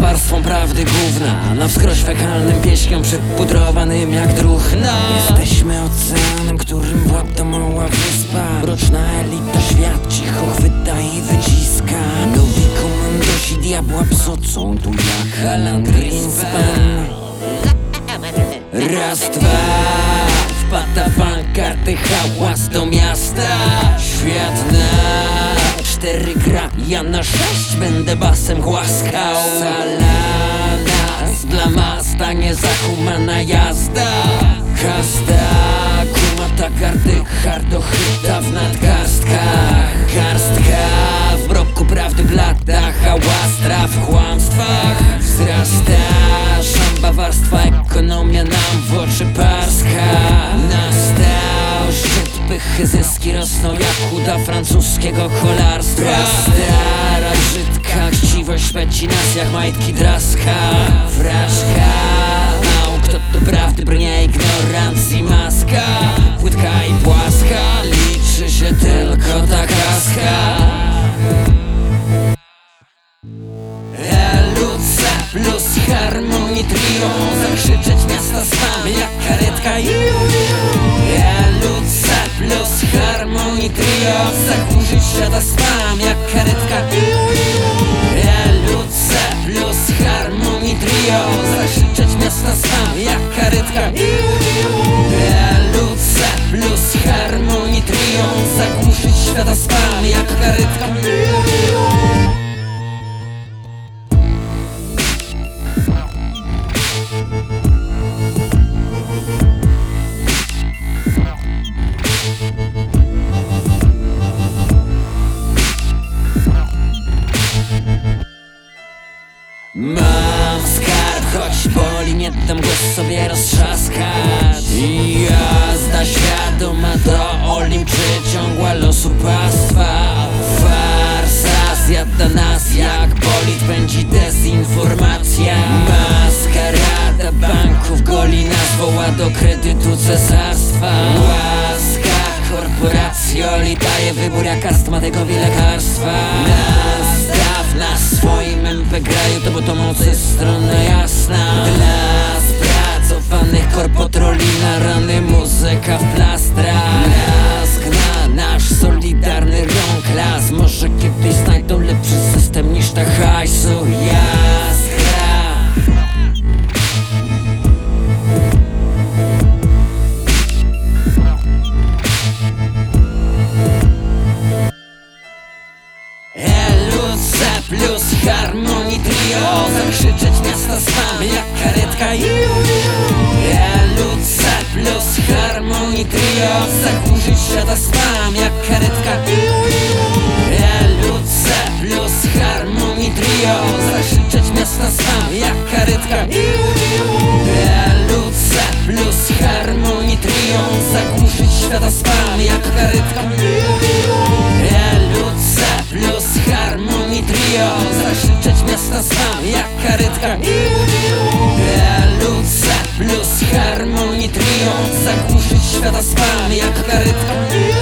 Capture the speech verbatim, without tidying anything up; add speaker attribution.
Speaker 1: warstwą prawdy gówna, na wskroś fekalnym pieśniom przypudrowanym jak druchna. Jesteśmy oceanem, którym władda mała wyspa. Mroczna elita, świat cicho chwyta i wyciska. Nowi komandosi diabła psocą tu jak Alan Greenspan. Raz, dwa, wpada karty, hałas do miasta. Świat na cztery gra, ja na sześć będę basem głaskał. Sala z blama, stanie zachumana jazda. Kasta, kumata karty, hardo chyta w nadgarstkach. Garstka w mroku prawdy blada, hałas traf w kłamstwach. Wzrasta szamba warstwa, ekonomia nam w oczy parska. Nastał szczyt pychy, zyski rosną jak chuda francuskiego kolarstwa. Stara brzydka chciwość szpeci nas jak majtki draska. Fraszka, mało kto do prawdy brnie, ignorancji maska. Płytka i płaska, liczy się tylko ta kaska. Plus harmonii trio, zakrzyczeć miasta spam jak karetka. Eluce plus harmonii trio, zakurzyć świata spam jak karetka. Eluce plus harmonii trio, zakrzyczeć miasta spam jak karetka. Eluce plus harmonii trio, zakurzyć świata spam jak karetka. Mam skarb, choć boli, nie dam go sobie roztrzaskać. Jazda świadoma do Olimp, czy ciągła losu pastwa. Farsa zjada nas jak bolid, pędzi dezinformacja. Maskarada banków goli nas, woła do kredytu cesarstwa. Łaska korporacji Oli daje wybór jak astmatycznego lekarstwa. Nastaw na swoim M P graju, to bo to mocy strona jasna. Dla spracowanych korpotroli na rany, muzyka w plastrach. Blask na nasz solidarny rąk las. Może kiedyś znajdą lepszy system niż ta hajsu jaskra. Plus harmonii trio, zakrzyczeć miasta spam jak karetka. Eluce plus harmonii trio, zakurzyć świata spam jak karetka. Eluce plus harmonii trio, zakrzyczeć miasta spam jak karetka. Eluce plus harmonii trio, zakurzyć świata spam jak karetka. Eluce plus harmonii trio, zakrzyczeć miasta spam jak karetka. Eluce plus harmonii trio, zakurzyć świata spam jak karetka.